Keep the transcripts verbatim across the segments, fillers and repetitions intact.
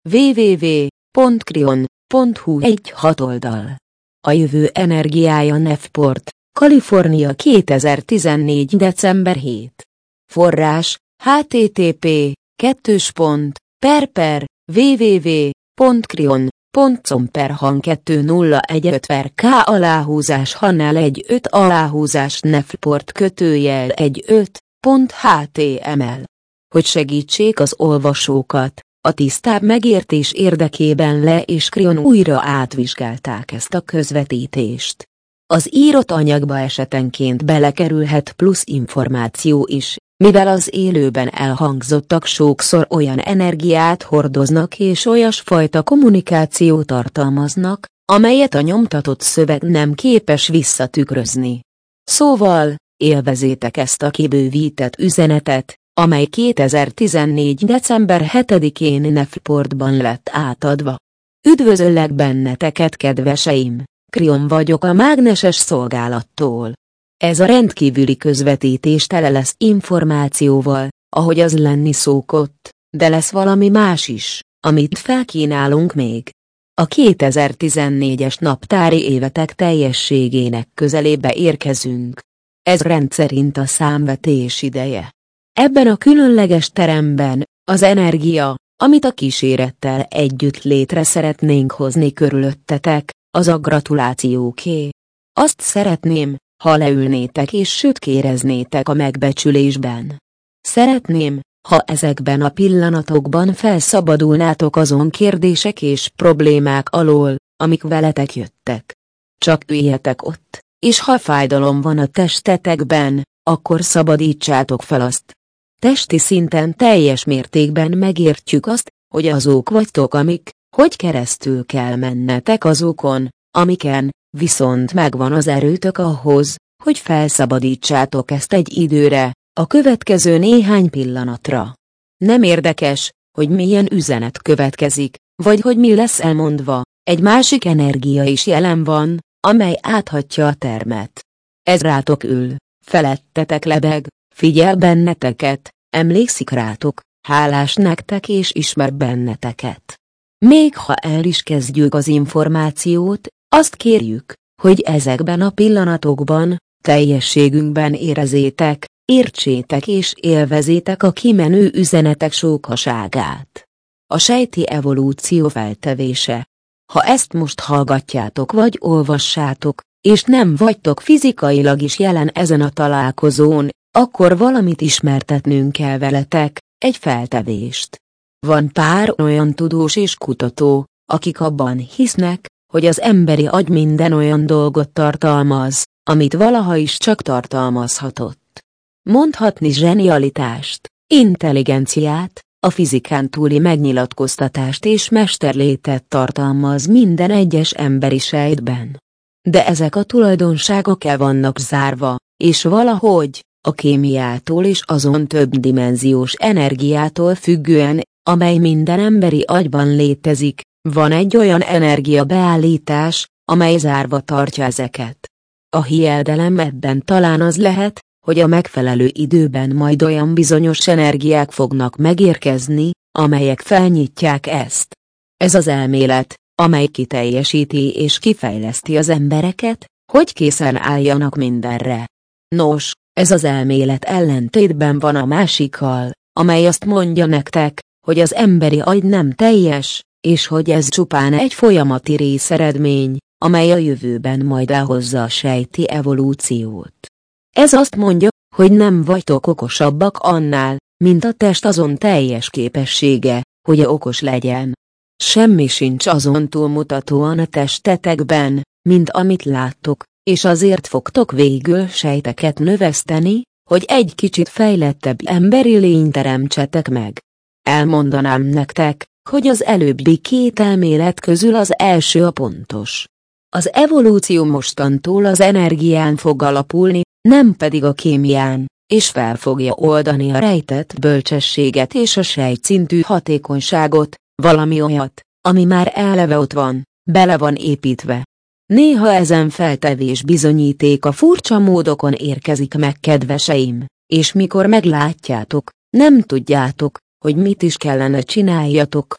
double-u double-u double-u pont krion pont hu egy hatoldal. A jövő energiája Nevport, Kalifornia kétezer-tizennégy. december hetedike. Forrás: http kettős pont per per double-u double-u double-u pont krion pont com per han kettőszáz per k aláhúzás hanel egy öt aláhúzás Nevport kötőjel egy öt pont html. Hogy segítsék az olvasókat, a tisztább megértés érdekében Le és Krion újra átvizsgálták ezt a közvetítést. Az írott anyagba esetenként belekerülhet plusz információ is, mivel az élőben elhangzottak sokszor olyan energiát hordoznak és olyasfajta kommunikációt tartalmaznak, amelyet a nyomtatott szöveg nem képes visszatükrözni. Szóval, élvezétek ezt a kibővített üzenetet, amely kétezer-tizennégy. december hetedikén Nevportban lett átadva. Üdvözöllek benneteket, kedveseim! Krion vagyok a mágneses szolgálattól. Ez a rendkívüli közvetítés tele lesz információval, ahogy az lenni szokott, de lesz valami más is, amit felkínálunk még. A kétezer-tizennégyes naptári évetek teljességének közelébe érkezünk. Ez rendszerint a számvetés ideje. Ebben a különleges teremben, az energia, amit a kísérettel együtt létre szeretnénk hozni körülöttetek, az a gratulációké. Azt szeretném, ha leülnétek és sütkéreznétek a megbecsülésben. Szeretném, ha ezekben a pillanatokban felszabadulnátok azon kérdések és problémák alól, amik veletek jöttek. Csak üljetek ott, és ha fájdalom van a testetekben, akkor szabadítsátok fel azt. Testi szinten teljes mértékben megértjük azt, hogy azok vagytok, amik, hogy keresztül kell mennetek azokon, amiken, viszont megvan az erőtök ahhoz, hogy felszabadítsátok ezt egy időre, a következő néhány pillanatra. Nem érdekes, hogy milyen üzenet következik, vagy hogy mi lesz elmondva, egy másik energia is jelen van, amely áthatja a termet. Ez rátok ül, felettetek lebeg, figyel benneteket, emlékszik rátok, hálás nektek és ismer benneteket. Még ha el is kezdjük az információt, azt kérjük, hogy ezekben a pillanatokban, teljességünkben érezzétek, értsétek és élvezétek a kimenő üzenetek sokaságát. A sejti evolúció feltevése. Ha ezt most hallgatjátok vagy olvassátok, és nem vagytok fizikailag is jelen ezen a találkozón, akkor valamit ismertetnünk kell veletek, egy feltevést. Van pár olyan tudós és kutató, akik abban hisznek, hogy az emberi agy minden olyan dolgot tartalmaz, amit valaha is csak tartalmazhatott. Mondhatni zsenialitást, intelligenciát, a fizikán túli megnyilatkoztatást és mesterlétet tartalmaz minden egyes emberi sejtben. De ezek a tulajdonságok el vannak zárva, és valahogy, a kémiától és azon többdimenziós energiától függően, amely minden emberi agyban létezik, van egy olyan energiabeállítás, amely zárva tartja ezeket. A hiedelem ebben talán az lehet, hogy a megfelelő időben majd olyan bizonyos energiák fognak megérkezni, amelyek felnyitják ezt. Ez az elmélet, amely kiteljesíti és kifejleszti az embereket, hogy készen álljanak mindenre. Nos, ez az elmélet ellentétben van a másikkal, amely azt mondja nektek, hogy az emberi agy nem teljes, és hogy ez csupán egy folyamati részeredmény, amely a jövőben majd elhozza a sejti evolúciót. Ez azt mondja, hogy nem vagytok okosabbak annál, mint a test azon teljes képessége, hogy okos legyen. Semmi sincs azon túlmutatóan a testetekben, mint amit láttok, és azért fogtok végül sejteket növeszteni, hogy egy kicsit fejlettebb emberi lényt teremtsetek meg. Elmondanám nektek, hogy az előbbi két elmélet közül az első a pontos. Az evolúció mostantól az energián fog alapulni, nem pedig a kémián, és fel fogja oldani a rejtett bölcsességet és a sejtszintű hatékonyságot, valami olyat, ami már eleve ott van, bele van építve. Néha ezen feltevés bizonyítéka furcsa módokon érkezik meg, kedveseim, és mikor meglátjátok, nem tudjátok, hogy mit is kellene csináljatok.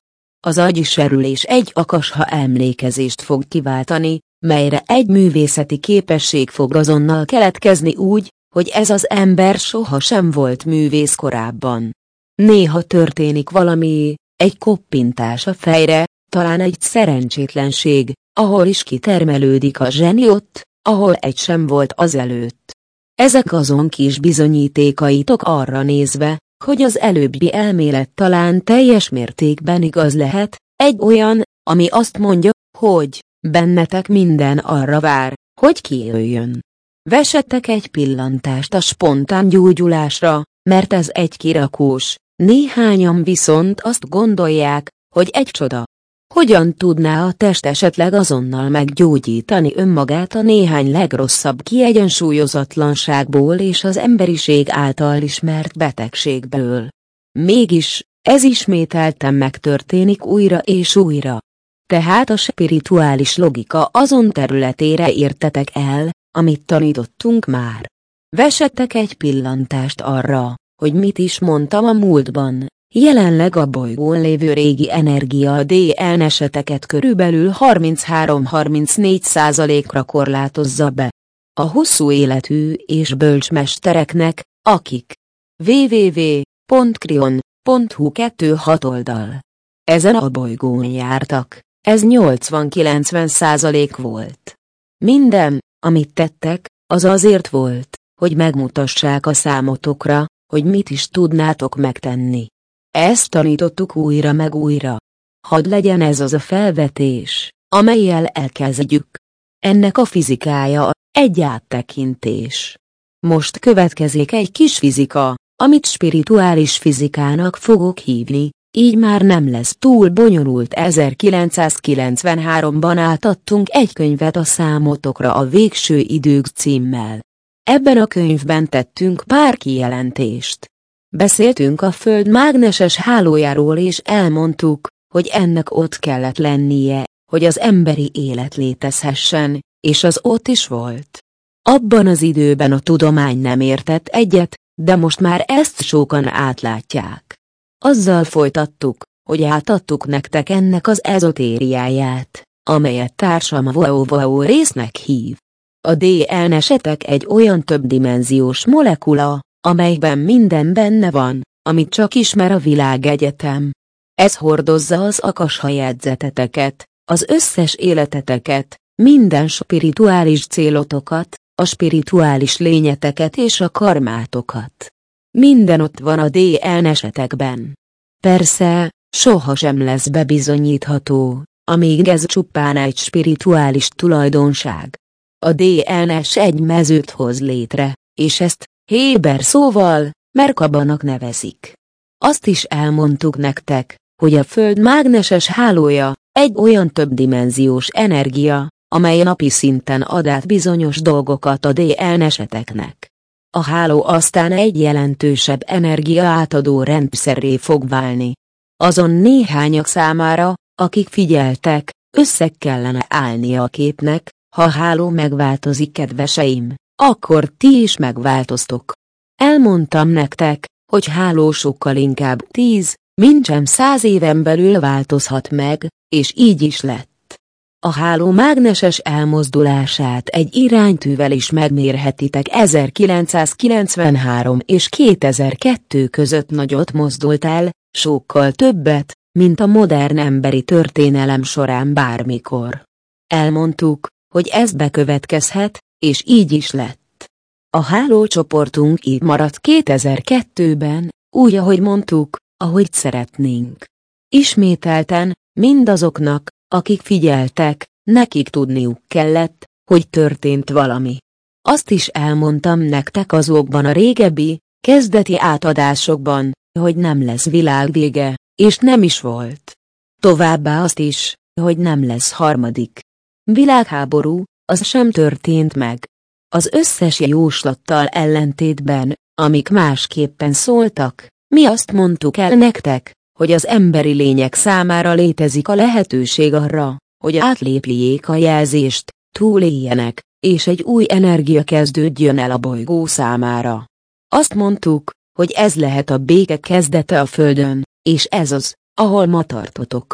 Az agyi serülés egy akasha emlékezést fog kiváltani, melyre egy művészeti képesség fog azonnal keletkezni úgy, hogy ez az ember soha sem volt művész korábban. Néha történik valami, egy koppintás a fejre, talán egy szerencsétlenség, ahol is kitermelődik a zseni ott, ahol egy sem volt azelőtt. Ezek azon kis bizonyítékaitok arra nézve, hogy az előbbi elmélet talán teljes mértékben igaz lehet, egy olyan, ami azt mondja, hogy bennetek minden arra vár, hogy kijöjjön. Vessetek egy pillantást a spontán gyógyulásra, mert ez egy kirakós, néhányan viszont azt gondolják, hogy egy csoda. Hogyan tudná a test esetleg azonnal meggyógyítani önmagát a néhány legrosszabb kiegyensúlyozatlanságból és az emberiség által ismert betegségből? Mégis, ez ismételten megtörténik újra és újra. Tehát a spirituális logika azon területére értetek el, amit tanítottunk már. Vessetek egy pillantást arra, hogy mit is mondtam a múltban. Jelenleg a bolygón lévő régi energia a dé en eseteket körülbelül harminchárom-harmincnégy százalékra korlátozza be. A hosszú életű és bölcs mestereknek, akik www pont krion pont hu kettő hat oldal. Ezen a bolygón jártak, ez nyolcvan-kilencven százalék volt. Minden, amit tettek, az azért volt, hogy megmutassák a számotokra, hogy mit is tudnátok megtenni. Ezt tanítottuk újra meg újra. Hadd legyen ez az a felvetés, amellyel elkezdjük. Ennek a fizikája egy áttekintés. Most következik egy kis fizika, amit spirituális fizikának fogok hívni, így már nem lesz túl bonyolult. ezerkilencszázkilencvenháromban átadtunk egy könyvet a számotokra a Végső idők címmel. Ebben a könyvben tettünk pár kijelentést. Beszéltünk a Föld mágneses hálójáról és elmondtuk, hogy ennek ott kellett lennie, hogy az emberi élet létezhessen, és az ott is volt. Abban az időben a tudomány nem értett egyet, de most már ezt sokan átlátják. Azzal folytattuk, hogy átadtuk nektek ennek az ezotériáját, amelyet társam Wow-Wow résznek hív. A dé en esetek egy olyan többdimenziós molekula, amelyben minden benne van, amit csak ismer a világegyetem. Ez hordozza az akasha jegyzeteteket, az összes életeteket, minden spirituális célotokat, a spirituális lényeteket és a karmátokat. Minden ott van a dé en esetekben. Persze, sohasem lesz bebizonyítható, amíg ez csupán egy spirituális tulajdonság. A dé en es egy mezőt hoz létre, és ezt héber szóval Merkabanak nevezik. Azt is elmondtuk nektek, hogy a Föld mágneses hálója egy olyan többdimenziós energia, amely napi szinten ad át bizonyos dolgokat a dé en eseteknek. A háló aztán egy jelentősebb energia átadó rendszerré fog válni. Azon néhányak számára, akik figyeltek, össze kellene állnia a képnek, ha a háló megváltozik, kedveseim, akkor ti is megváltoztok. Elmondtam nektek, hogy háló sokkal inkább tíz, mintsem száz éven belül változhat meg, és így is lett. A háló mágneses elmozdulását egy iránytűvel is megmérhetitek. ezerkilencszázkilencvenhárom és kétezer-kettő között nagyot mozdult el, sokkal többet, mint a modern emberi történelem során bármikor. Elmondtuk, hogy ez bekövetkezhet, és így is lett. A hálócsoportunk így maradt kétezer-kettőben, úgy, ahogy mondtuk, ahogy szeretnénk. Ismételten, mindazoknak, akik figyeltek, nekik tudniuk kellett, hogy történt valami. Azt is elmondtam nektek azokban a régebbi, kezdeti átadásokban, hogy nem lesz világvége, és nem is volt. Továbbá azt is, hogy nem lesz harmadik világháború, az sem történt meg. Az összes jóslattal ellentétben, amik másképpen szóltak, mi azt mondtuk el nektek, hogy az emberi lények számára létezik a lehetőség arra, hogy átlépjék a jelzést, túléljenek, és egy új energia kezdődjön el a bolygó számára. Azt mondtuk, hogy ez lehet a béke kezdete a Földön, és ez az, ahol ma tartotok.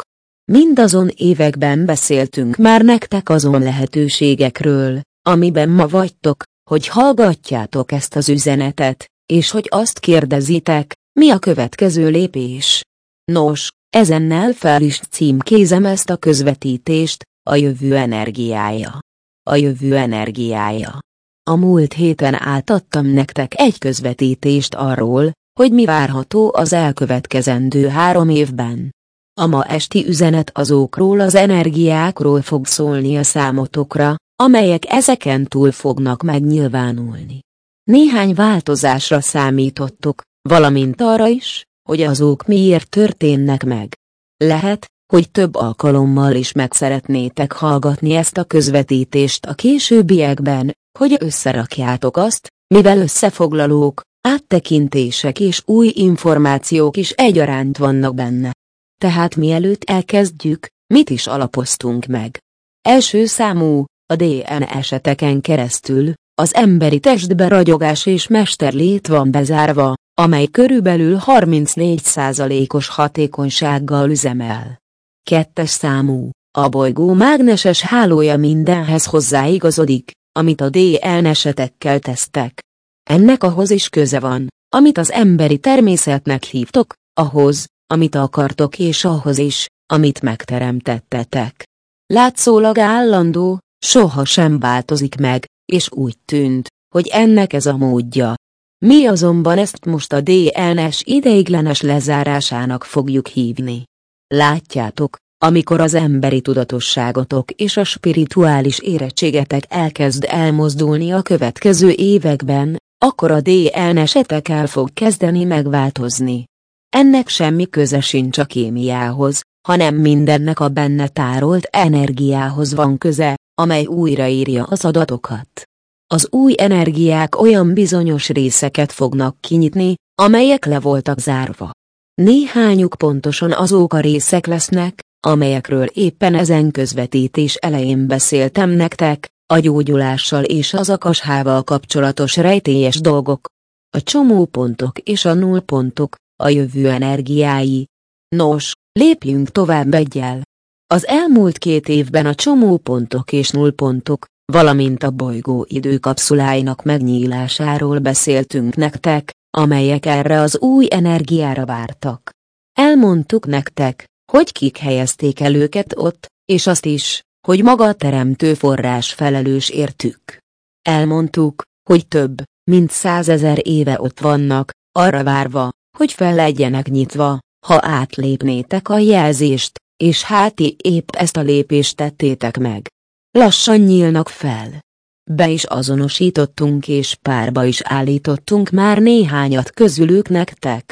Mindazon években beszéltünk már nektek azon lehetőségekről, amiben ma vagytok, hogy hallgatjátok ezt az üzenetet, és hogy azt kérdezitek, mi a következő lépés. Nos, ezennel fel is címkézem ezt a közvetítést, a jövő energiája. A jövő energiája. A múlt héten átadtam nektek egy közvetítést arról, hogy mi várható az elkövetkezendő három évben. A ma esti üzenet azokról az energiákról fog szólni a számotokra, amelyek ezeken túl fognak megnyilvánulni. Néhány változásra számítottok, valamint arra is, hogy azok miért történnek meg. Lehet, hogy több alkalommal is meg szeretnétek hallgatni ezt a közvetítést a későbbiekben, hogy összerakjátok azt, mivel összefoglalók, áttekintések és új információk is egyaránt vannak benne. Tehát mielőtt elkezdjük, mit is alapoztunk meg? Első számú, a dé en eseteken keresztül, az emberi testbe ragyogás és mesterlét van bezárva, amely körülbelül harmincnégy százalékos hatékonysággal üzemel. Kettes számú, a bolygó mágneses hálója mindenhez hozzáigazodik, amit a dé en esetekkel tesztek. Ennek ahhoz is köze van, amit az emberi természetnek hívtok, ahhoz, amit akartok és ahhoz is, amit megteremtettetek. Látszólag állandó, soha sem változik meg, és úgy tűnt, hogy ennek ez a módja. Mi azonban ezt most a dé en es ideiglenes lezárásának fogjuk hívni. Látjátok, amikor az emberi tudatosságotok és a spirituális érettségetek elkezd elmozdulni a következő években, akkor a dé en esetek el fog kezdeni megváltozni. Ennek semmi köze sincs a kémiához, hanem mindennek a benne tárolt energiához van köze, amely újraírja az adatokat. Az új energiák olyan bizonyos részeket fognak kinyitni, amelyek le voltak zárva. Néhányuk pontosan azok a részek lesznek, amelyekről éppen ezen közvetítés elején beszéltem nektek, a gyógyulással és az akashával kapcsolatos rejtélyes dolgok. A csomópontok és a nullpontok, a jövő energiái. Nos, lépjünk tovább egyel. Az elmúlt két évben a csomópontok és nullpontok, valamint a bolygó időkapszuláinak megnyílásáról beszéltünk nektek, amelyek erre az új energiára vártak. Elmondtuk nektek, hogy kik helyezték el őket ott, és azt is, hogy maga a teremtő forrás felelős értük. Elmondtuk, hogy több, mint százezer éve ott vannak, arra várva, hogy fel legyenek nyitva, ha átlépnétek a jelzést, és hát ti épp ezt a lépést tettétek meg. Lassan nyílnak fel. Be is azonosítottunk és párba is állítottunk már néhányat közülük nektek.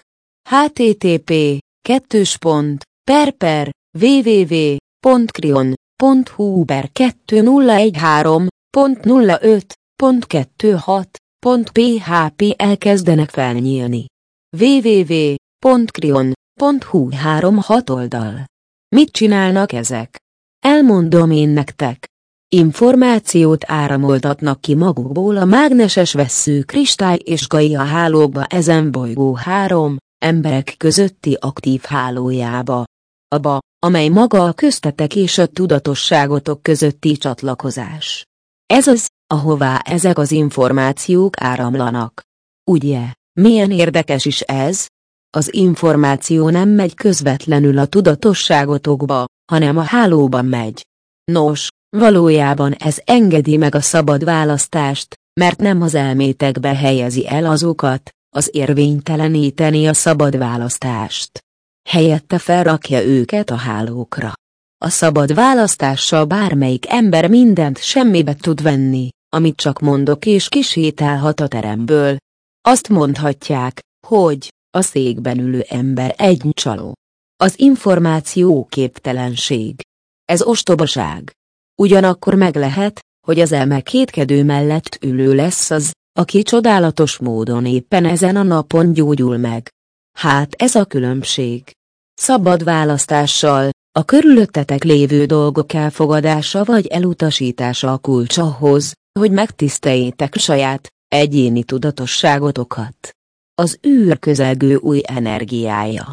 http kettős pont per per www pont krion pont hu per kettőszáz pont nulla öt pont kettőszáz pont php elkezdenek felnyílni. www pont krion pont hu három hat oldal. Mit csinálnak ezek? Elmondom én nektek. Információt áramoltatnak ki magukból a mágneses vessző kristály és Gaia hálókba ezen bolygó három emberek közötti aktív hálójába. Abba, amely maga a köztetek és a tudatosságotok közötti csatlakozás. Ez az, ahová ezek az információk áramlanak. Ugye, milyen érdekes is ez? Az információ nem megy közvetlenül a tudatosságotokba, hanem a hálóban megy. Nos, valójában ez engedi meg a szabad választást, mert nem az elmétekbe helyezi el azokat, az érvényteleníteni a szabad választást. Helyette felrakja őket a hálókra. A szabad választással bármelyik ember mindent semmibe tud venni, amit csak mondok, és kisétálhat a teremből. Azt mondhatják, hogy a székben ülő ember egy csaló. Az információ képtelenség. Ez ostobaság. Ugyanakkor meg lehet, hogy az elme kétkedő mellett ülő lesz az, aki csodálatos módon éppen ezen a napon gyógyul meg. Hát ez a különbség. Szabad választással, a körülöttetek lévő dolgok elfogadása vagy elutasítása a kulcs ahhoz, hogy megtiszteljétek saját, egyéni tudatosságotokat. Az űr közelgő új energiája.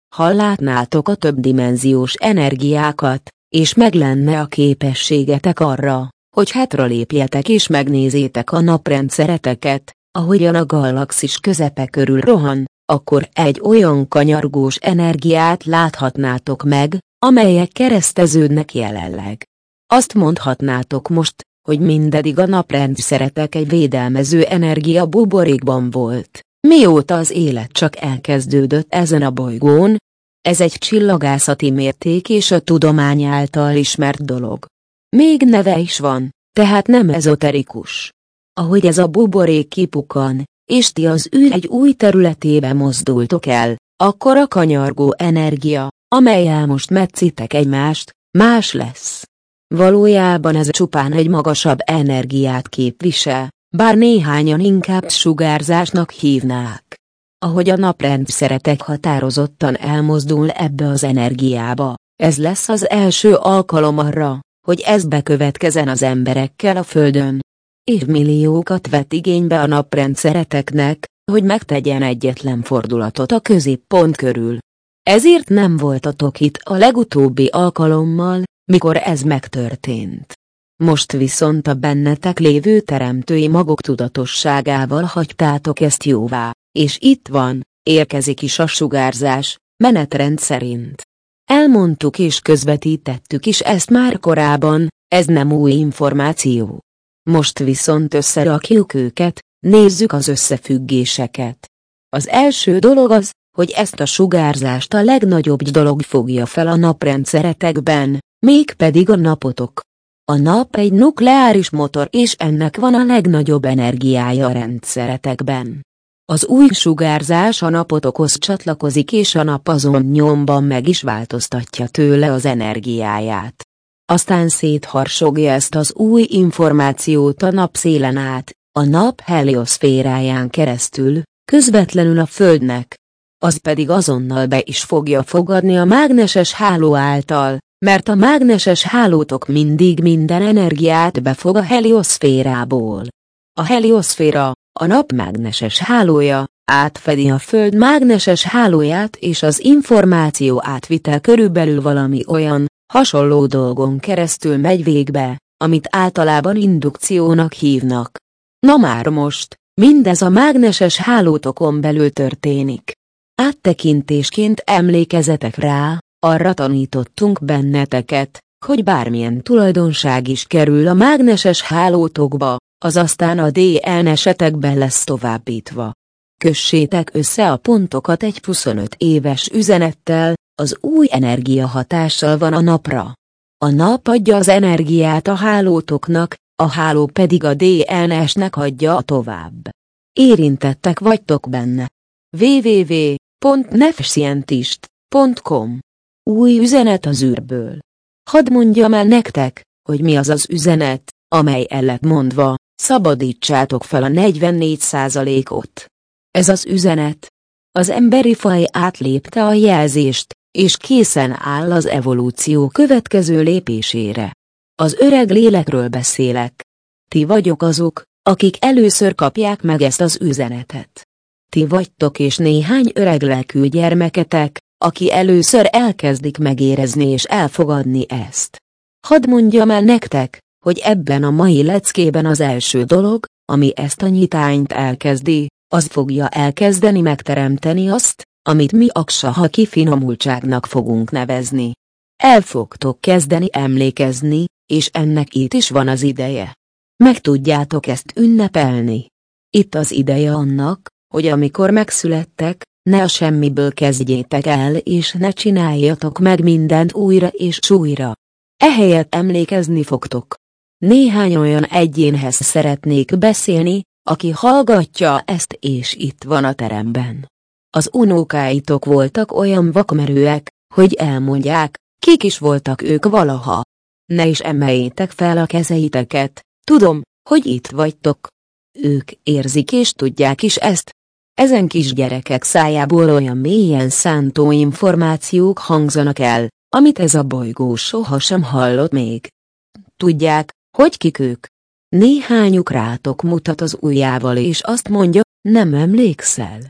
Ha látnátok a többdimenziós energiákat, és meg lenne a képességetek arra, hogy hátralépjetek és megnézzétek a naprendszereteket, ahogyan a galaxis közepe körül rohan, akkor egy olyan kanyargós energiát láthatnátok meg, amelyek kereszteződnek jelenleg. Azt mondhatnátok most, hogy mindeddig a naprendszeretek egy védelmező energia buborékban volt, mióta az élet csak elkezdődött ezen a bolygón. Ez egy csillagászati mérték és a tudomány által ismert dolog. Még neve is van, tehát nem ezoterikus. Ahogy ez a buborék kipukkan, és ti az űr egy új területébe mozdultok el, akkor a kanyargó energia, amellyel most metszitek egymást, más lesz. Valójában ez csupán egy magasabb energiát képvisel, bár néhányan inkább sugárzásnak hívnák. Ahogy a naprendszeretek határozottan elmozdul ebbe az energiába, ez lesz az első alkalom arra, hogy ez bekövetkezzen az emberekkel a Földön. Évmilliókat vett igénybe a naprendszereteknek, hogy megtegyen egyetlen fordulatot a középpont körül. Ezért nem voltatok itt a legutóbbi alkalommal, mikor ez megtörtént. Most viszont a bennetek lévő teremtői magok tudatosságával hagytátok ezt jóvá, és itt van, érkezik is a sugárzás, menetrend szerint. Elmondtuk és közvetítettük is ezt már korábban, ez nem új információ. Most viszont összerakjuk őket, nézzük az összefüggéseket. Az első dolog az, hogy ezt a sugárzást a legnagyobb dolog fogja fel a naprendszeretekben, mégpedig a napotok. A nap egy nukleáris motor, és ennek van a legnagyobb energiája a rendszeretekben. Az új sugárzás a napotokhoz csatlakozik, és a nap azon nyomban meg is változtatja tőle az energiáját. Aztán szétharsogja ezt az új információt a napszélen át, a nap helioszféráján keresztül, közvetlenül a Földnek. Az pedig azonnal be is fogja fogadni a mágneses háló által, mert a mágneses hálótok mindig minden energiát befog a helioszférából. A helioszféra, a nap mágneses hálója, átfedi a Föld mágneses hálóját, és az információ átvitel körülbelül valami olyan, hasonló dolgon keresztül megy végbe, amit általában indukciónak hívnak. Na már most, mindez a mágneses hálótokon belül történik. Áttekintésként emlékezetek rá, arra tanítottunk benneteket, hogy bármilyen tulajdonság is kerül a mágneses hálótokba, az aztán a dé en esetekben lesz továbbítva. Kössétek össze a pontokat egy huszonöt éves üzenettel, az új energia hatással van a napra. A nap adja az energiát a hálótoknak, a háló pedig a dé en esnek adja tovább. Érintettek vagytok benne. double-u double-u double-u pont nefscientist pont com. Új üzenet az űrből. Hadd mondjam el nektek, hogy mi az az üzenet, amely el lett mondva, szabadítsátok fel a negyvennégy százalékot. Ez az üzenet. Az emberi faj átlépte a jelzést, és készen áll az evolúció következő lépésére. Az öreg lélekről beszélek. Ti vagyok azok, akik először kapják meg ezt az üzenetet. Ti vagytok és néhány öreg lelkű gyermeketek, aki először elkezdik megérezni és elfogadni ezt. Hadd mondjam el nektek, hogy ebben a mai leckében az első dolog, ami ezt a nyitányt elkezdi, az fogja elkezdeni megteremteni azt, amit mi aksaha kifinomultságnak fogunk nevezni. El fogtok kezdeni emlékezni, és ennek itt is van az ideje. Meg tudjátok ezt ünnepelni. Itt az ideje annak, hogy amikor megszülettek, ne a semmiből kezdjétek el és ne csináljatok meg mindent újra és újra. Ehelyett emlékezni fogtok. Néhány olyan egyénhez szeretnék beszélni, aki hallgatja ezt és itt van a teremben. Az unokáitok voltak olyan vakmerőek, hogy elmondják, kik is voltak ők valaha. Ne is emeljétek fel a kezeiteket, tudom, hogy itt vagytok. Ők érzik és tudják is ezt. Ezen kisgyerekek szájából olyan mélyen szántó információk hangzanak el, amit ez a bolygó sohasem hallott még. Tudják, hogy kik ők? Néhányuk rátok mutat az ujjával és azt mondja, nem emlékszel.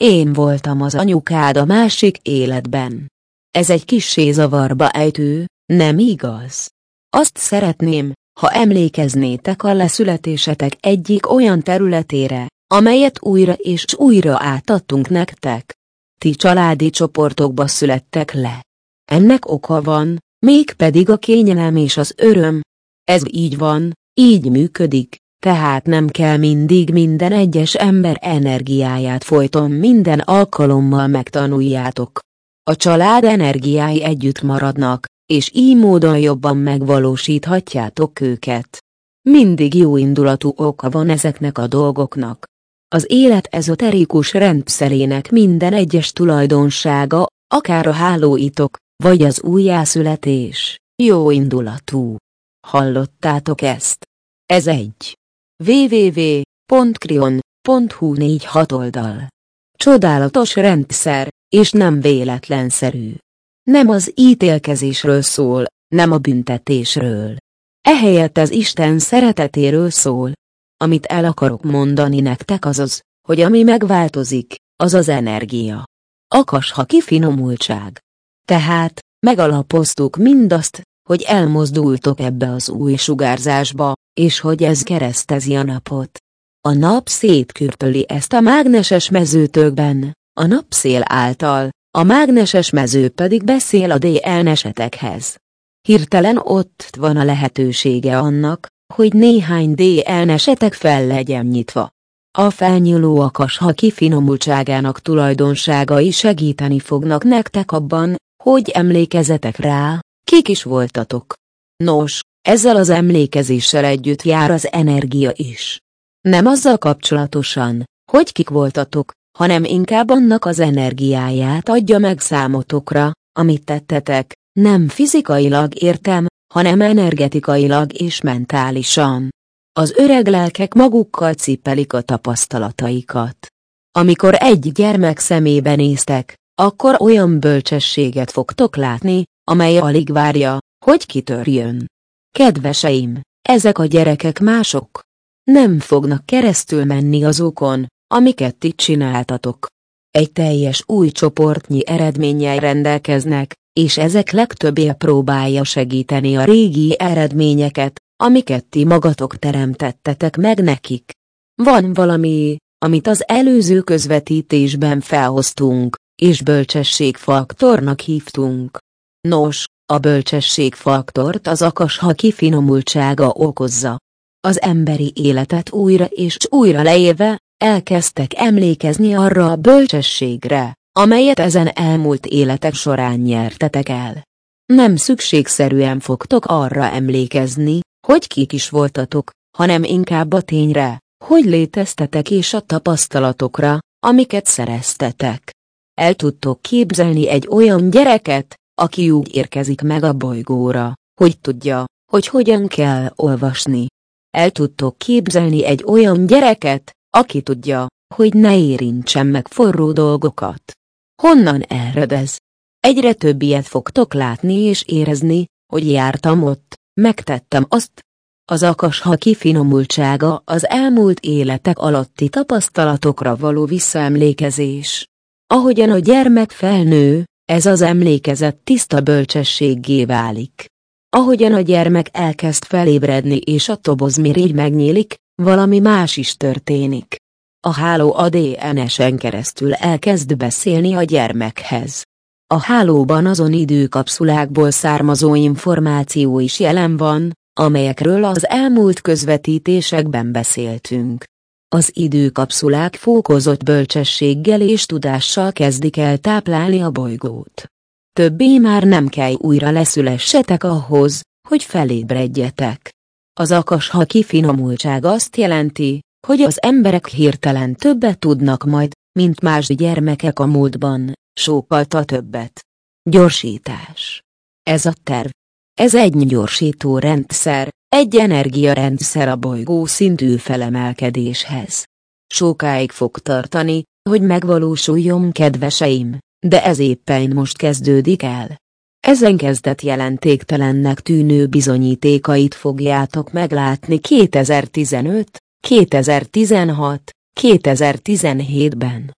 én voltam az anyukád a másik életben. Ez egy kissé zavarba ejtő, nem igaz? Azt szeretném, ha emlékeznétek a leszületésetek egyik olyan területére, amelyet újra és újra átadtunk nektek. Ti családi csoportokba születtek le. Ennek oka van, mégpedig a kényelem és az öröm. Ez így van, így működik, tehát nem kell mindig minden egyes ember energiáját folyton minden alkalommal megtanuljátok. A család energiái együtt maradnak, és így módon jobban megvalósíthatjátok őket. Mindig jó indulatú oka van ezeknek a dolgoknak. Az élet ezoterikus rendszerének minden egyes tulajdonsága, akár a hálóitok, vagy az újjászületés, jó indulatú. Hallottátok ezt? Ez egy. double-u double-u double-u pont krion pont hu négy hat oldal. Csodálatos rendszer, és nem véletlenszerű. Nem az ítélkezésről szól, nem a büntetésről. Ehelyett az Isten szeretetéről szól. Amit el akarok mondani nektek az az, hogy ami megváltozik, az az energia. Akasha kifinomultság. Tehát, megalapoztuk mindazt, hogy elmozdultok ebbe az új sugárzásba, és hogy ez keresztezi a napot. A nap szétkürtöli ezt a mágneses mezőtökben, a napszél által, a mágneses mező pedig beszél a dé en esetekhez. Hirtelen ott van a lehetősége annak, hogy néhány dé en esetek fel legyen nyitva. A felnyíló akasha kifinomultságának tulajdonságai segíteni fognak nektek abban, hogy emlékezzetek rá, kik is voltatok. Nos, ezzel az emlékezéssel együtt jár az energia is. Nem azzal kapcsolatosan, hogy kik voltatok, hanem inkább annak az energiáját adja meg számotokra, amit tettetek, nem fizikailag értem, hanem energetikailag és mentálisan. Az öreg lelkek magukkal cipelik a tapasztalataikat. Amikor egy gyermek szemébe néztek, akkor olyan bölcsességet fogtok látni, amely alig várja, hogy kitörjön. Kedveseim, ezek a gyerekek mások. Nem fognak keresztül menni azokon, amiket ti csináltatok. Egy teljes új csoportnyi eredménnyel rendelkeznek, és ezek legtöbbje próbálja segíteni a régi eredményeket, amiket ti magatok teremtettetek meg nekik. Van valami, amit az előző közvetítésben felhoztunk, és bölcsességfaktornak hívtunk. Nos, a bölcsességfaktort az akasha kifinomultsága okozza. Az emberi életet újra és újra leélve, elkezdtek emlékezni arra a bölcsességre, amelyet ezen elmúlt életek során nyertetek el. Nem szükségszerűen fogtok arra emlékezni, hogy kik is voltatok, hanem inkább a tényre, hogy léteztetek és a tapasztalatokra, amiket szereztetek. El tudtok képzelni egy olyan gyereket, aki úgy érkezik meg a bolygóra, hogy tudja, hogy hogyan kell olvasni. El tudtok képzelni egy olyan gyereket, aki tudja, hogy ne érintsen meg forró dolgokat. Honnan ered ez? Egyre több ilyet fogtok látni és érezni, hogy jártam ott, megtettem azt. Az akasha kifinomultsága az elmúlt életek alatti tapasztalatokra való visszaemlékezés. Ahogyan a gyermek felnő, ez az emlékezet tiszta bölcsességgé válik. Ahogyan a gyermek elkezd felébredni és a tobozmirigy megnyílik, valami más is történik. A háló a dé en esen keresztül elkezd beszélni a gyermekhez. A hálóban azon időkapszulákból származó információ is jelen van, amelyekről az elmúlt közvetítésekben beszéltünk. Az időkapszulák fokozott bölcsességgel és tudással kezdik el táplálni a bolygót. Többé már nem kell újra leszülessetek ahhoz, hogy felébredjetek. Az akasha kifinomultság azt jelenti, hogy az emberek hirtelen többet tudnak majd, mint más gyermekek a múltban, sokkal többet. Gyorsítás. Ez a terv. Ez egy gyorsító rendszer, egy energiarendszer a bolygó szintű felemelkedéshez. Sokáig fog tartani, hogy megvalósuljon, kedveseim, de ez éppen most kezdődik el. Ezen kezdet jelentéktelennek tűnő bizonyítékait fogjátok meglátni kétezer-tizenöt, kétezer-tizenhat, kétezer-tizenhétben.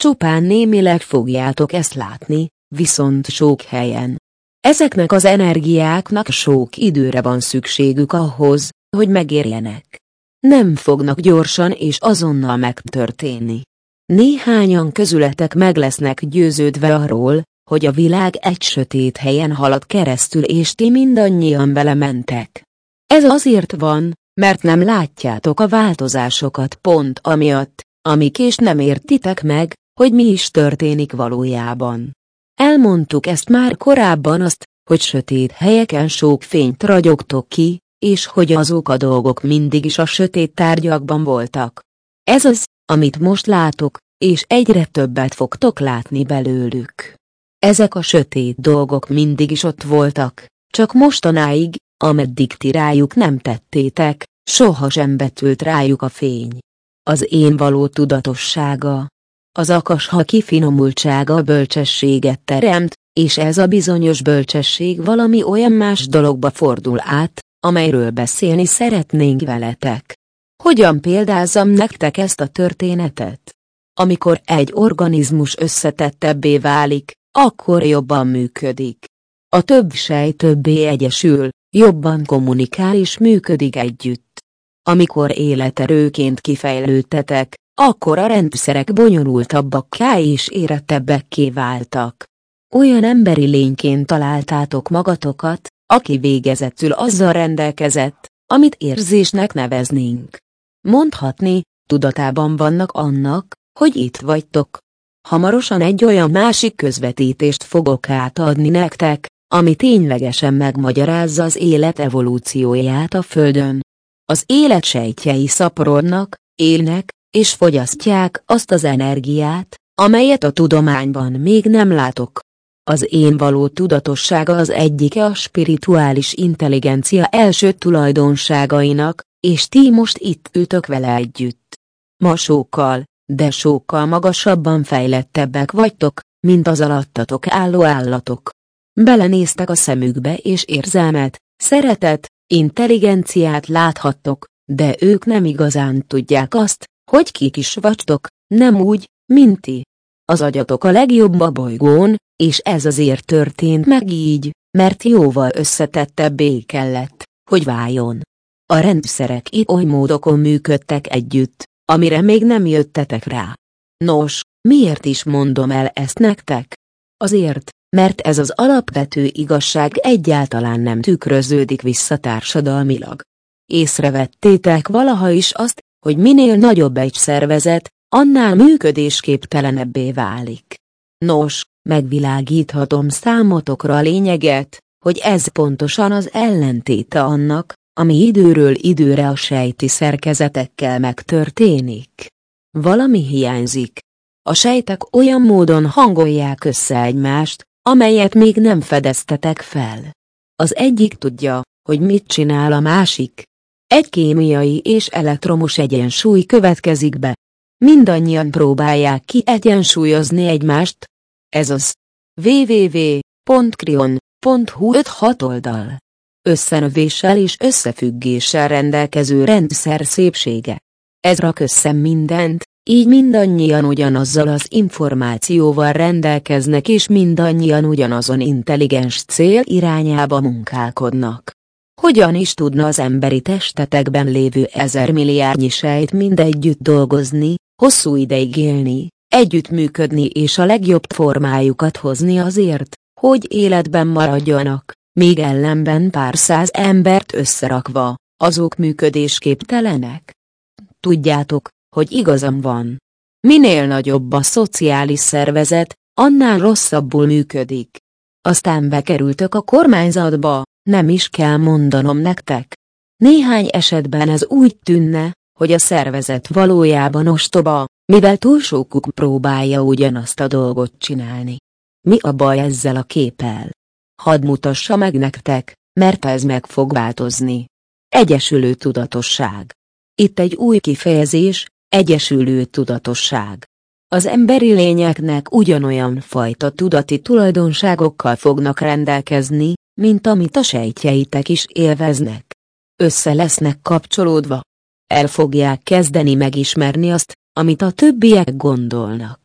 Csupán némileg fogjátok ezt látni, viszont sok helyen. Ezeknek az energiáknak sok időre van szükségük ahhoz, hogy megérjenek. Nem fognak gyorsan és azonnal megtörténni. Néhányan közületek meg lesznek győződve arról, hogy a világ egy sötét helyen halad keresztül és ti mindannyian vele mentek. Ez azért van, mert nem látjátok a változásokat pont amiatt, amik és nem értitek meg, hogy mi is történik valójában. Elmondtuk ezt már korábban azt, hogy sötét helyeken sok fényt ragyogtok ki, és hogy azok a dolgok mindig is a sötét tárgyakban voltak. Ez az, amit most látok, és egyre többet fogtok látni belőlük. Ezek a sötét dolgok mindig is ott voltak, csak mostanáig, ameddig ti rájuk nem tettétek, sohasem betült rájuk a fény. Az én való tudatossága, az akasha kifinomultsága a bölcsességet teremt, és ez a bizonyos bölcsesség valami olyan más dologba fordul át, amelyről beszélni szeretnénk veletek. Hogyan példázzam nektek ezt a történetet? Amikor egy organizmus összetettebbé válik, akkor jobban működik. A több sejt többé egyesül, jobban kommunikál és működik együtt. Amikor életerőként kifejlődtetek, akkor a rendszerek bonyolultabbakká és érettebbekké váltak. Olyan emberi lényként találtátok magatokat, aki végezetül azzal rendelkezett, amit érzésnek neveznénk. Mondhatni, tudatában vannak annak, hogy itt vagytok. Hamarosan egy olyan másik közvetítést fogok átadni nektek, ami ténylegesen megmagyarázza az élet evolúcióját a Földön. Az élet sejtjei szaporodnak, élnek, és fogyasztják azt az energiát, amelyet a tudományban még nem látok. Az én való tudatossága az egyike a spirituális intelligencia első tulajdonságainak, és ti most itt ültök vele együtt. Ma sokkal, de sokkal magasabban fejlettebbek vagytok, mint az alattatok álló állatok. Belenéztek a szemükbe és érzelmet, szeretet, intelligenciát láthattok, de ők nem igazán tudják azt, hogy kik is vagytok, nem úgy, mint ti. Az agyatok a legjobb a bolygón, és ez azért történt meg így, mert jóval összetettebbé kellett, hogy váljon. A rendszerek itt oly módokon működtek együtt, amire még nem jöttetek rá. Nos, miért is mondom el ezt nektek? Azért, mert ez az alapvető igazság egyáltalán nem tükröződik vissza társadalmilag. Észrevettétek valaha is azt, hogy minél nagyobb egy szervezet, annál működésképtelenebbé válik. Nos, megvilágíthatom számotokra a lényeget, hogy ez pontosan az ellentéte annak, ami időről időre a sejti szerkezetekkel megtörténik. Valami hiányzik. A sejtek olyan módon hangolják össze egymást, amelyet még nem fedeztetek fel. Az egyik tudja, hogy mit csinál a másik. Egy kémiai és elektromos egyensúly következik be. Mindannyian próbálják kiegyensúlyozni egymást. Ez az double-u double-u double-u pont krion pont hu öt hat oldal. Összenövéssel és összefüggéssel rendelkező rendszer szépsége. Ez rak össze mindent, így mindannyian ugyanazzal az információval rendelkeznek és mindannyian ugyanazon intelligens cél irányába munkálkodnak. Hogyan is tudna az emberi testetekben lévő ezermilliárdnyi sejt mindegyütt dolgozni, hosszú ideig élni, együttműködni és a legjobb formájukat hozni azért, hogy életben maradjanak, míg ellenben pár száz embert összerakva, azok működésképtelenek? Tudjátok, hogy igazam van. Minél nagyobb a szociális szervezet, annál rosszabbul működik. Aztán bekerültök a kormányzatba, nem is kell mondanom nektek. Néhány esetben ez úgy tűnne, hogy a szervezet valójában ostoba, mivel túl sokuk próbálja ugyanazt a dolgot csinálni. Mi a baj ezzel a képpel? Hadd mutassa meg nektek, mert ez meg fog változni. Egyesülő tudatosság. Itt egy új kifejezés, egyesülő tudatosság. Az emberi lényeknek ugyanolyan fajta tudati tulajdonságokkal fognak rendelkezni, mint amit a sejtjeitek is élveznek. Össze lesznek kapcsolódva. El fogják kezdeni megismerni azt, amit a többiek gondolnak.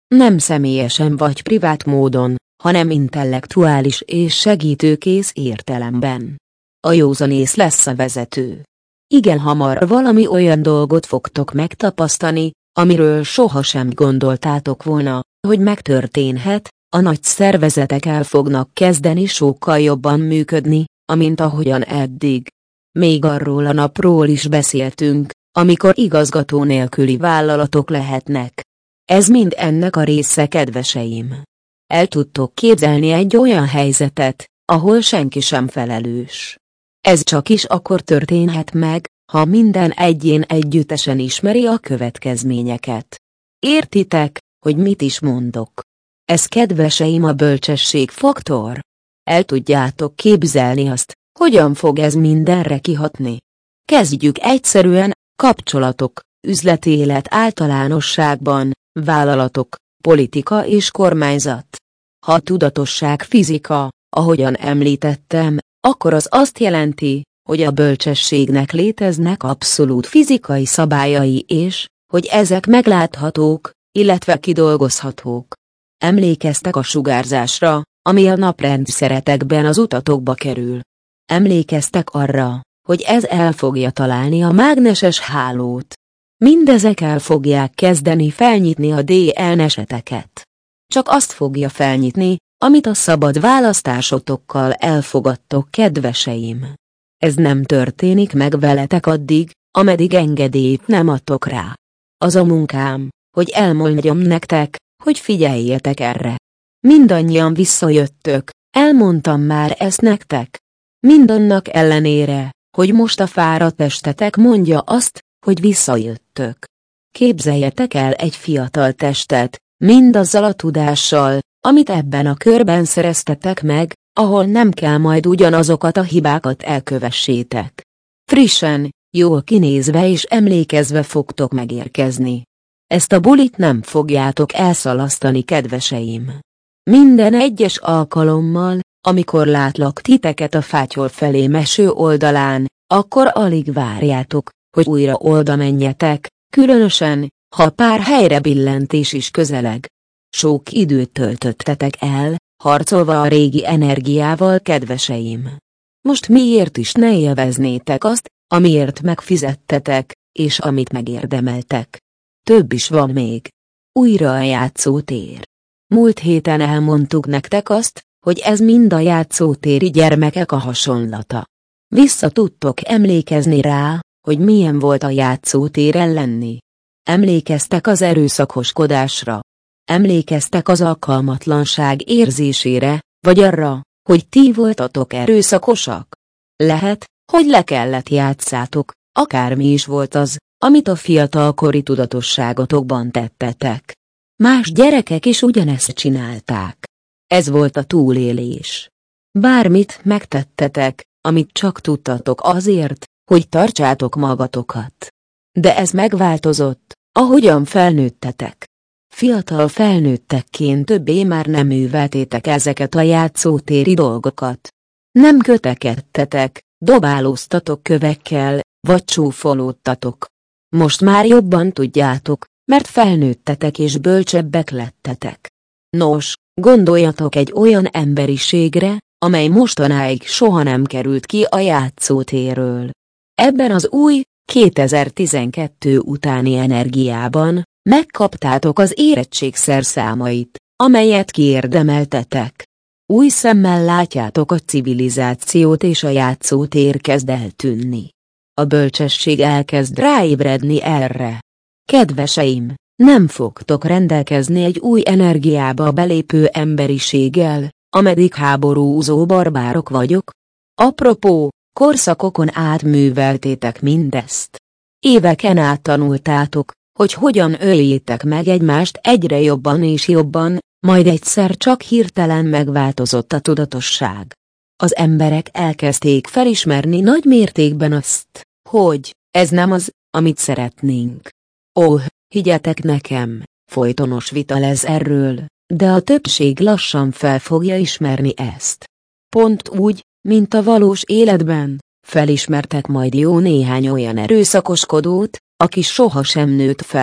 Nem személyesen vagy privát módon, hanem intellektuális és segítőkész értelemben. A józanész lesz a vezető. Igen hamar valami olyan dolgot fogtok megtapasztani, amiről sohasem gondoltátok volna, hogy megtörténhet, a nagy szervezetek el fognak kezdeni sokkal jobban működni, amint ahogyan eddig. Még arról a napról is beszéltünk, amikor igazgató nélküli vállalatok lehetnek. Ez mind ennek a része, kedveseim. El tudtok képzelni egy olyan helyzetet, ahol senki sem felelős. Ez csak is akkor történhet meg, ha minden egyén együttesen ismeri a következményeket. Értitek, hogy mit is mondok? Ez, kedveseim, a bölcsesség faktor. El tudjátok képzelni azt, hogyan fog ez mindenre kihatni? Kezdjük egyszerűen: kapcsolatok, üzleti élet általánosságban, vállalatok, politika és kormányzat. Ha a tudatosság fizika, ahogyan említettem, akkor az azt jelenti, hogy a bölcsességnek léteznek abszolút fizikai szabályai, és hogy ezek megláthatók, illetve kidolgozhatók. Emlékeztek a sugárzásra, ami a naprendszeretekben az utatokba kerül. Emlékeztek arra, hogy ez el fogja találni a mágneses hálót. Mindezek el fogják kezdeni felnyitni a dé en es-eteket. Csak azt fogja felnyitni, amit a szabad választásotokkal elfogadtok, kedveseim. Ez nem történik meg veletek addig, ameddig engedélyt nem adtok rá. Az a munkám, hogy elmondjam nektek, hogy figyeljetek erre. Mindannyian visszajöttök, elmondtam már ezt nektek. Mindannak ellenére, hogy most a fáradt testetek mondja azt, hogy visszajöttök. Képzeljetek el egy fiatal testet, mindazzal a tudással, amit ebben a körben szereztetek meg, ahol nem kell majd ugyanazokat a hibákat elkövessétek. Frissen, jól kinézve és emlékezve fogtok megérkezni. Ezt a bulit nem fogjátok elszalasztani, kedveseim. Minden egyes alkalommal, amikor látlak titeket a fátyol felé meső oldalán, akkor alig várjátok, hogy újra oda menjetek, különösen, ha pár helyre billentés is közeleg. Sok időt töltöttetek el, harcolva a régi energiával, kedveseim. Most miért is ne élveznétek azt, amiért megfizettetek, és amit megérdemeltek? Több is van még. Újra a játszótér. Múlt héten elmondtuk nektek azt, hogy ez mind a játszótéri gyermekek a hasonlata. Vissza tudtok emlékezni rá, hogy milyen volt a játszótéren lenni. Emlékeztek az erőszakoskodásra. Emlékeztek az alkalmatlanság érzésére, vagy arra, hogy ti voltatok erőszakosak? Lehet, hogy le kellett játszátok, akármi is volt az, amit a fiatalkori tudatosságotokban tettetek. Más gyerekek is ugyanezt csinálták. Ez volt a túlélés. Bármit megtettetek, amit csak tudtatok azért, hogy tartsátok magatokat. De ez megváltozott, ahogyan felnőttetek. Fiatal felnőttekként többé már nem műveltétek ezeket a játszótéri dolgokat. Nem kötekedtetek, dobálóztatok kövekkel, vagy csúfolódtatok. Most már jobban tudjátok, mert felnőttetek és bölcsebbek lettetek. Nos, gondoljatok egy olyan emberiségre, amely mostanáig soha nem került ki a játszótérről. Ebben az új, kétezer-tizenkettő utáni energiában megkaptátok az érettség szerszámait, amelyet kiérdemeltetek. Új szemmel látjátok a civilizációt, és a játszótér kezd eltűnni. A bölcsesség elkezd ráébredni erre. Kedveseim, nem fogtok rendelkezni egy új energiába belépő emberiséggel, ameddig háborúzó barbárok vagyok. Apropó, korszakokon át műveltétek mindezt. Éveken át tanultátok, hogy hogyan öljétek meg egymást egyre jobban és jobban, majd egyszer csak hirtelen megváltozott a tudatosság. Az emberek elkezdték felismerni nagy mértékben azt, hogy ez nem az, amit szeretnénk. Ó, higgyetek nekem, folytonos vita lesz erről, de a többség lassan fel fogja ismerni ezt. Pont úgy, mint a valós életben, felismertek majd jó néhány olyan erőszakoskodót, aki sohasem nőtt fel,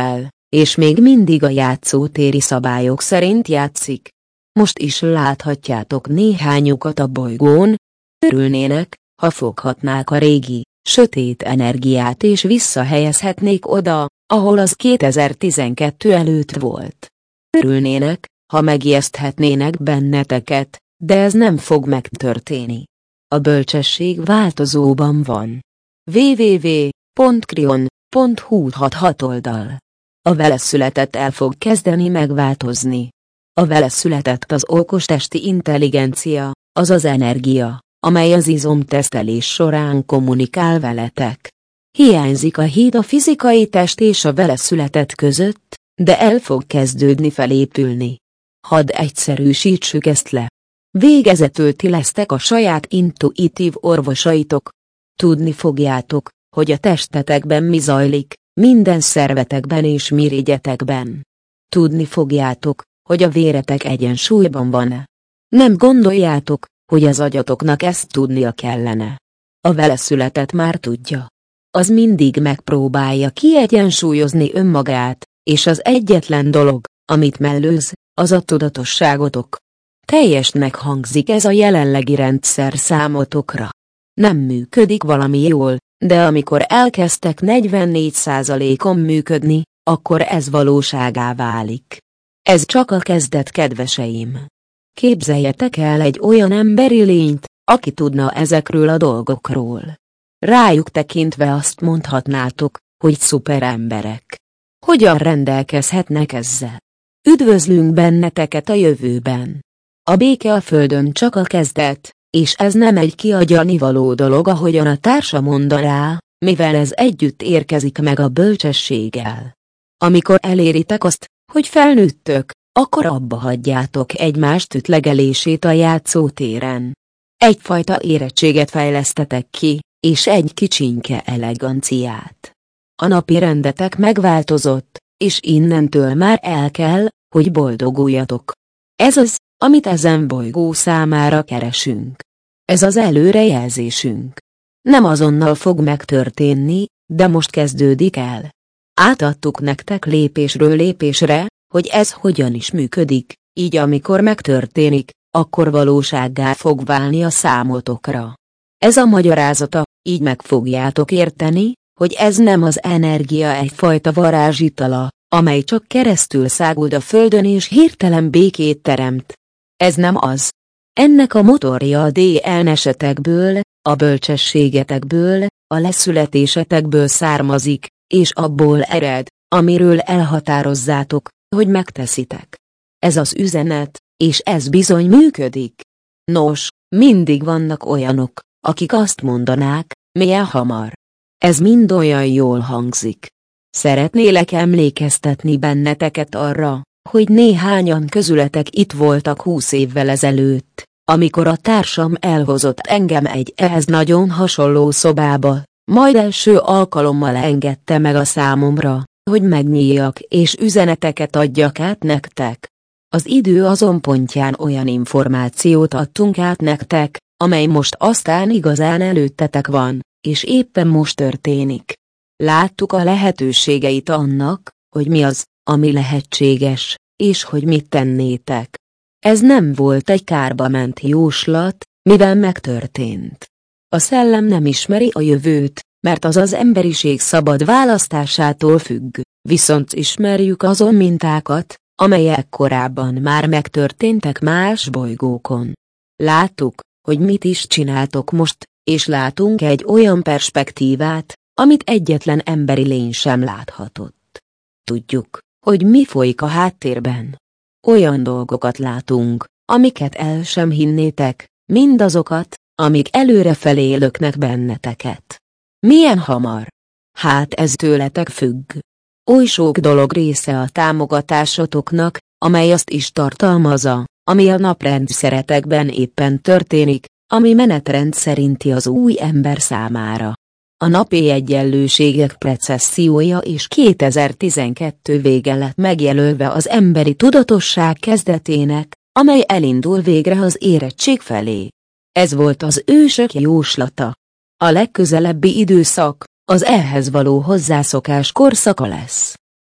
és még mindig a játszótéri szabályok szerint játszik. Most is láthatjátok néhányukat a bolygón. Örülnének, ha foghatnák a régi, sötét energiát és visszahelyezhetnék oda, ahol az kétezer-tizenkettő előtt volt. Örülnének, ha megijeszthetnének benneteket, de ez nem fog megtörténni. A bölcsesség változóban van. double-u double-u double-u pont krion pont hu hat hat oldal. A veleszületett el fog kezdeni megváltozni. A veleszületett az okostesti intelligencia, az az energia, amely az izomtesztelés során kommunikál veletek. Hiányzik a híd a fizikai test és a veleszületett között, de el fog kezdődni felépülni. Hadd egyszerűsítsük ezt le. Végezetül ti lesztek a saját intuitív orvosaitok. Tudni fogjátok, hogy a testetekben mi zajlik, minden szervetekben és mirigyetekben. Tudni fogjátok, hogy a véretek egyensúlyban van-e. Nem gondoljátok, hogy az agyatoknak ezt tudnia kellene. A veleszületett már tudja. Az mindig megpróbálja kiegyensúlyozni önmagát, és az egyetlen dolog, amit mellőz, az a tudatosságotok. Teljesnek hangzik ez a jelenlegi rendszer számotokra. Nem működik valami jól, de amikor elkezdtek negyvennégy százalékon működni, akkor ez valóságá válik. Ez csak a kezdet, kedveseim. Képzeljetek el egy olyan emberi lényt, aki tudna ezekről a dolgokról. Rájuk tekintve azt mondhatnátok, hogy szuperemberek. Hogyan rendelkezhetnek ezzel? Üdvözlünk benneteket a jövőben. A béke a földön csak a kezdet, és ez nem egy kiagyani való dolog, ahogyan a társa mondaná, mivel ez együtt érkezik meg a bölcsességgel. Amikor eléritek azt, hogy felnőttök, akkor abba hagyjátok egymást ütlegelését a játszótéren. Egyfajta érettséget fejlesztetek ki, és egy kicsinke eleganciát. A napi rendetek megváltozott, és innentől már el kell, hogy boldoguljatok. Ez az, amit ezen bolygó számára keresünk. Ez az előrejelzésünk. Nem azonnal fog megtörténni, de most kezdődik el. Átadtuk nektek lépésről lépésre, hogy ez hogyan is működik, így amikor megtörténik, akkor valósággá fog válni a számotokra. Ez a magyarázata, így meg fogjátok érteni, hogy ez nem az energia egyfajta varázsitala, amely csak keresztül száguld a földön és hirtelen békét teremt. Ez nem az. Ennek a motorja a dé en esetekből, a bölcsességetekből, a leszületésetekből származik, és abból ered, amiről elhatározzátok, hogy megteszitek. Ez az üzenet, és ez bizony működik. Nos, mindig vannak olyanok, akik azt mondanák, milyen hamar. Ez mind olyan jól hangzik. Szeretnélek emlékeztetni benneteket arra, hogy néhányan közületek itt voltak húsz évvel ezelőtt, amikor a társam elhozott engem egy ehhez nagyon hasonló szobába, majd első alkalommal engedte meg a számomra, hogy megnyíljak és üzeneteket adjak át nektek. Az idő azon pontján olyan információt adtunk át nektek, amely most aztán igazán előttetek van, és éppen most történik. Láttuk a lehetőségeit annak, hogy mi az, ami lehetséges, és hogy mit tennétek. Ez nem volt egy kárba ment jóslat, mivel megtörtént. A szellem nem ismeri a jövőt, mert az az emberiség szabad választásától függ, viszont ismerjük azon mintákat, amelyek korábban már megtörténtek más bolygókon. Láttuk, hogy mit is csináltok most, és látunk egy olyan perspektívát, amit egyetlen emberi lény sem láthatott. Tudjuk, hogy mi folyik a háttérben. Olyan dolgokat látunk, amiket el sem hinnétek, mindazokat, amik előrefelé löknek benneteket. Milyen hamar? Hát ez tőletek függ. Oly sok dolog része a támogatásotoknak, amely azt is tartalmazza, ami a naprendszeretekben éppen történik, ami menetrend szerinti az új ember számára. A napi egyenlőségek precessziója és kétezer-tizenkettő vége lett megjelölve az emberi tudatosság kezdetének, amely elindul végre az érettség felé. Ez volt az ősök jóslata. A legközelebbi időszak, az ehhez való hozzászokás korszaka lesz.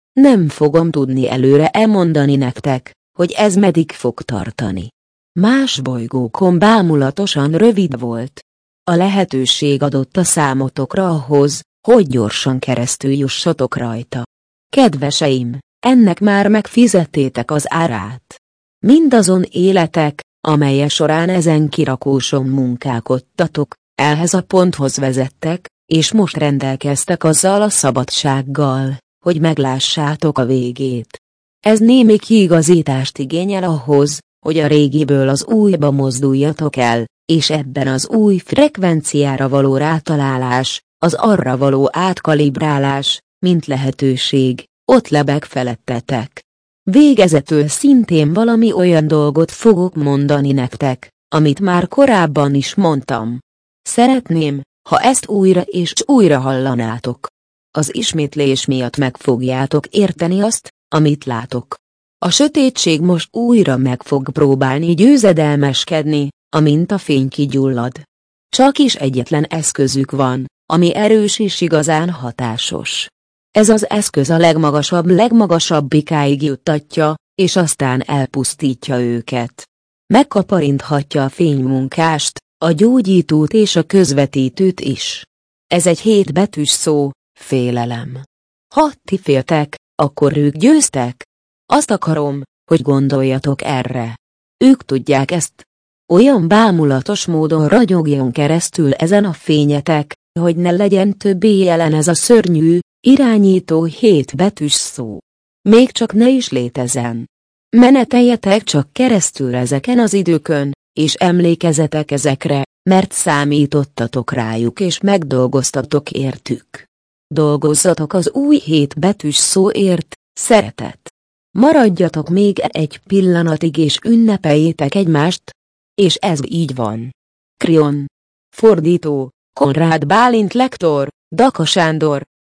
Nem fogom tudni előre elmondani nektek, hogy ez meddig fog tartani. Más bolygókon bámulatosan rövid volt. A lehetőség adott a számotokra ahhoz, hogy gyorsan keresztül jussatok rajta. Kedveseim, ennek már megfizettétek az árát. Mindazon életek, amely során ezen kirakóson munkálkodtatok, ehhez a ponthoz vezettek, és most rendelkeztek azzal a szabadsággal, hogy meglássátok a végét. Ez némi kiigazítást igényel ahhoz, hogy a régiből az újba mozduljatok el, és ebben az új frekvenciára való rátalálás, az arra való átkalibrálás, mint lehetőség, ott lebeg felettetek. Végezetül szintén valami olyan dolgot fogok mondani nektek, amit már korábban is mondtam. Szeretném, ha ezt újra és újra hallanátok. Az ismétlés miatt meg fogjátok érteni azt, amit látok. A sötétség most újra meg fog próbálni győzedelmeskedni, amint a fény kigyullad. Csak is egyetlen eszközük van, ami erős és igazán hatásos. Ez az eszköz a legmagasabb legmagasabbikáig juttatja, és aztán elpusztítja őket. Megkaparinthatja a fénymunkást, a gyógyítót és a közvetítőt is. Ez egy hétbetűs szó, félelem. Ha ti féltek, akkor ők győztek. Azt akarom, hogy gondoljatok erre. Ők tudják ezt. Olyan bámulatos módon ragyogjon keresztül ezen a fényetek, hogy ne legyen többé jelen ez a szörnyű, irányító hétbetűs szó. Még csak ne is létezzen. Meneteljetek csak keresztül ezeken az időkön, és emlékezetek ezekre, mert számítottatok rájuk és megdolgoztatok értük. Dolgozzatok az új hétbetűs szóért, szeretet. Maradjatok még egy pillanatig és ünnepeljétek egymást, és ez így van. Krion. Fordító, Konrád Bálint lektor, Daka Sándor,